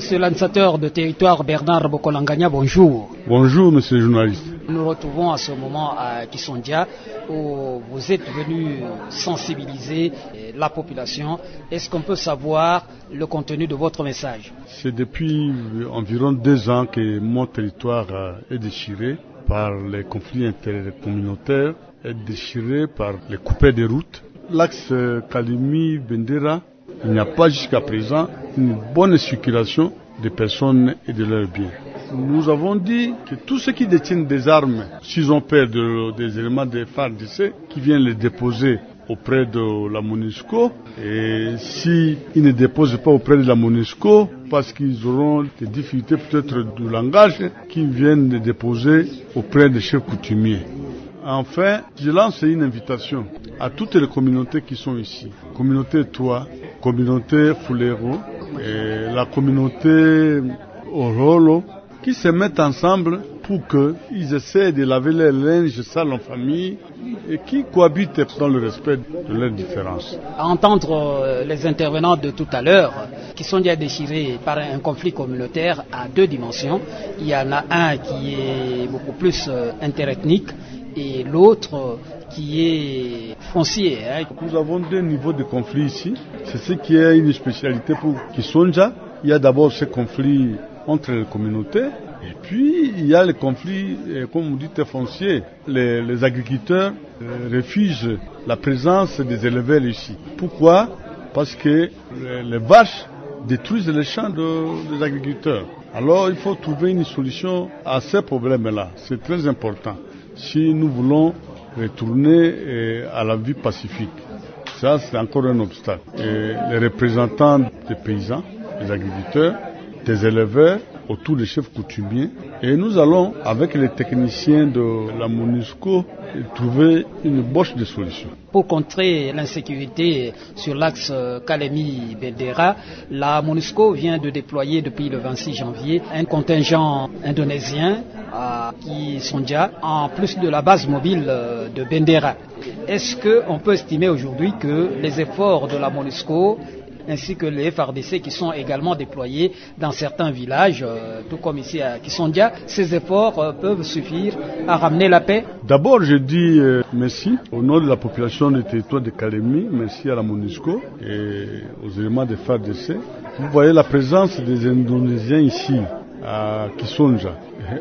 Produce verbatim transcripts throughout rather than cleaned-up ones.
Monsieur l'administrateur de territoire Bernard Bokolangania, bonjour. Bonjour, monsieur le journaliste. Nous nous retrouvons à ce moment à Kissondia où vous êtes venu sensibiliser la population. Est-ce qu'on peut savoir le contenu de votre message? C'est depuis environ deux ans que mon territoire est déchiré par les conflits intercommunautaires, est déchiré par les coupés de routes. L'axe Kalemi-Bendera, il n'y a pas jusqu'à présent une bonne circulation des personnes et de leurs biens. Nous avons dit que tous ceux qui détiennent des armes, s'ils ont peur de, des éléments des F A R D C, qui viennent les déposer auprès de la MONUSCO, et s'ils ne déposent pas auprès de la MONUSCO, parce qu'ils auront des difficultés peut-être du langage, qu'ils viennent les déposer auprès des chefs coutumiers. Enfin, je lance une invitation à toutes les communautés qui sont ici. Communauté Toa, communauté Fulero, et la communauté Orolo, qui se mettent ensemble pour qu'ils essaient de laver leur linge sale en famille et qui cohabitent dans le respect de leurs différences. À entendre les intervenants de tout à l'heure, qui sont déjà déchirés par un conflit communautaire à deux dimensions, il y en a un qui est beaucoup plus interethnique et l'autre qui est foncier. Hein. Nous avons deux niveaux de conflit ici. C'est ce qui est une spécialité pour Kissondia. Il y a d'abord ce conflit entre les communautés, et puis il y a les conflits, comme vous dites, fonciers. Les, les agriculteurs euh, refusent la présence des éleveurs ici. Pourquoi? Parce que les, les vaches détruisent les champs de, des agriculteurs. Alors il faut trouver une solution à ces problèmes-là. C'est très important si nous voulons retourner eh, à la vie pacifique. Ça, c'est encore un obstacle. Et les représentants des paysans, des agriculteurs, des éleveurs, autour des chefs coutumiers. Et nous allons, avec les techniciens de la MONUSCO, trouver une boche de solutions. Pour contrer l'insécurité sur l'axe Kalemi-Bendera, la MONUSCO vient de déployer depuis le vingt-six janvier un contingent indonésien à Kissondia, en plus de la base mobile de Bendera. Est-ce qu'on peut estimer aujourd'hui que les efforts de la MONUSCO ainsi que les F A R D C qui sont également déployés dans certains villages, euh, tout comme ici à Kissondia, ces efforts euh, peuvent suffire à ramener la paix? D'abord, je dis euh, merci au nom de la population du territoire de Kalemi, merci à la MONUSCO et aux éléments des F A R D C. Vous voyez la présence des Indonésiens ici, à Kissondia,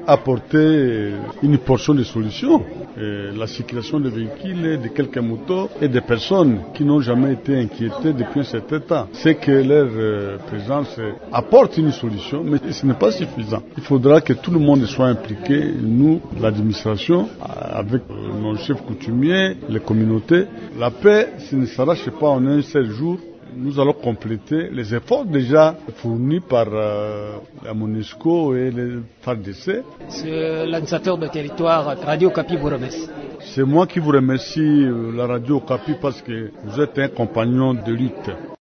apporter une portion de solutions. Et la circulation des véhicules, de quelques motos et des personnes qui n'ont jamais été inquiétées depuis un certain temps. C'est que leur euh, présence apporte une solution, mais ce n'est pas suffisant. Il faudra que tout le monde soit impliqué, nous, l'administration, avec nos chefs coutumiers, les communautés. La paix, ce ne s'arrache pas en un seul jour. Nous allons compléter les efforts déjà fournis par euh, la MONUSCO et les F A R D C. Monsieur l'administrateur de territoire, Radio Okapi vous remercie. C'est moi qui vous remercie, la Radio Okapi, parce que vous êtes un compagnon de lutte.